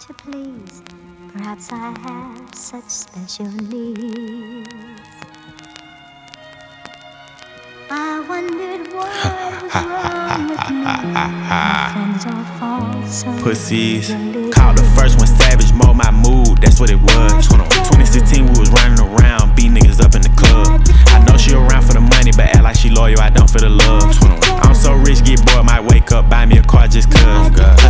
to please. Perhaps I have such special needs. I wondered what was wrong with me. My friends all fall so Pussies. easily. Called the first one savage, mold my mood, that's what it was. 2016 we was running around, beat niggas up in the club. I know she around for the money, but act like she loyal, I don't for the love. I'm so rich, get bored, might wake up, buy me a car just cuz.